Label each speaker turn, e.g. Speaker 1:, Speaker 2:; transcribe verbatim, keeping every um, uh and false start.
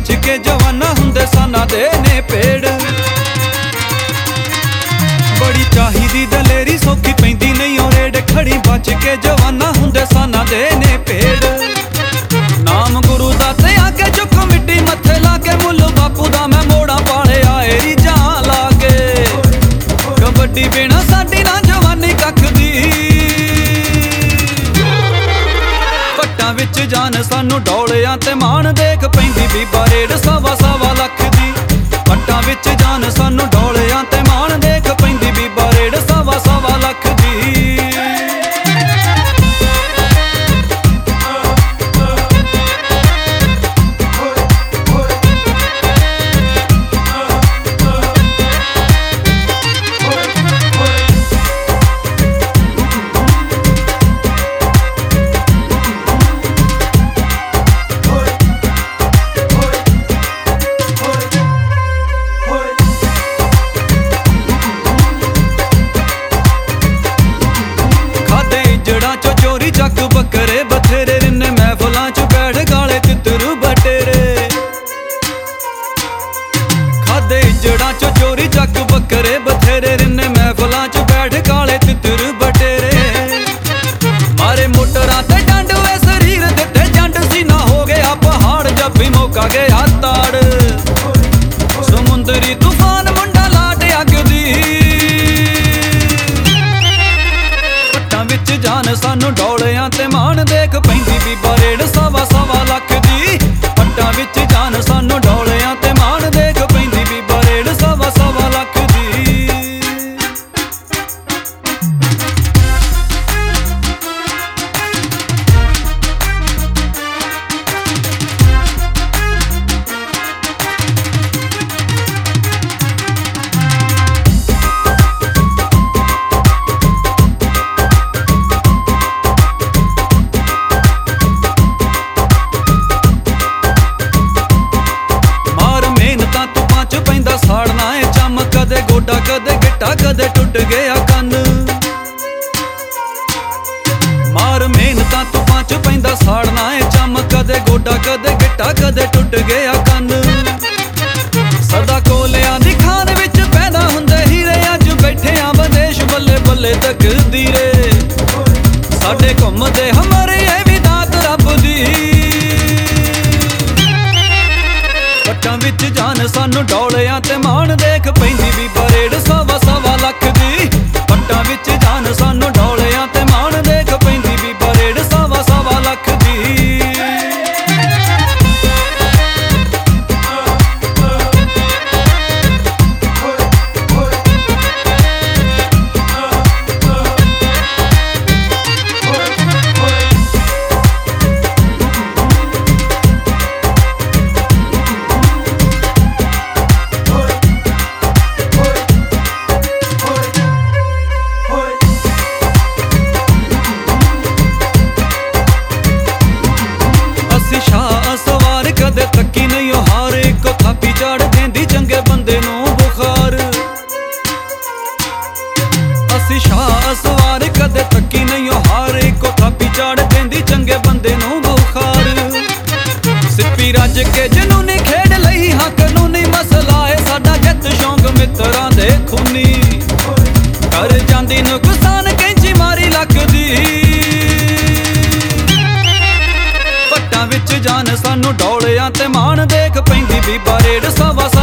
Speaker 1: बच के जवाना हुंदे साना दे ने पेड़। बड़ी चाहिदी दलेरी सौखी पैंदी नहीं ओ रेड, खड़ी बच के जवाना हुंदे साना दे ने पेड़। नाम गुरु दा ते आके चुक मिट्टी मत्थे लाके, मुल बापू दा मैं मोड़ा पाले आए रीझां लाके। कबड्डी बिना साडी ना जवानी कख दी, पट्टां विच जान सानू डोलियां ते मान देख पैंदी बीबा रेड सवा सवा लख दी। पट्टां विच जान सानू डोलियां ते मान देख पैंदी बीबा रेड सवा सवा लख दी। जग बकरे बथेरे रिन्ने महफिलां च बैठ गाले तितरू बटेरे। खादे इजड़ा चो चोरी जग बकरे बथेरे रिन्ने महफिलां च बैठ गाले तितरू बटेरे। मारे मोटरां ते डंड वे शरीर दिते जंड, सीना हो गया पहाड़ जब भी मौका गया ताड़। समुंदरी तूफान मुंडा लाट अग दी, विच जान सानू डोलियां ते मान देख पैंदी बीबा रेड सवा सवा लख दी। पट्टां विच जान सानू डोलियां ते मान देख पैंदी बीबा रेड सवा सवा लख दी। साड़ना है चम कदे गोडा कदे गिट्टा कदे टुट गया कन। मार मेहनतां तुपां च पैंदा साड़ना है चम कदे गोडा कदे गिट्टा कदे टुट गया कन। सदा कोलियां दी खान विच पैदा हुंदे हीरे, अज बैठे आ विदेश बल्ले बल्ले तकदीरे। साडे घुमदे हमारे ये भी दात रब दी, पट्टां विच जान सानू डोलियां ते मान देख पैंदी बीबा रेड सवा सवा लख दी। पट्टां विच जान सानू डोलियां ते मान देख पैंदी बीबा रेड सवा सवा लख दी। कदे थकी नहीं ओ हार, इको थापी चढ़ देंदी चंगे बंदे नूं बुखार। असी शाह असवार कदे थकी नहीं ओ हार, इको थापी चढ़ देंदी चंगे बंदे नूं बुखार। सिप्पी रज के जनूनी खेड लई हां कानूनी, मसला है साडा जित शौक मित्रां दे खूनी। कर जांदी नुकसान कैंची मारी लख दी, पट्टां विच जान सानू डोलियां ते मान देख पैंदी बीबा रेड सवा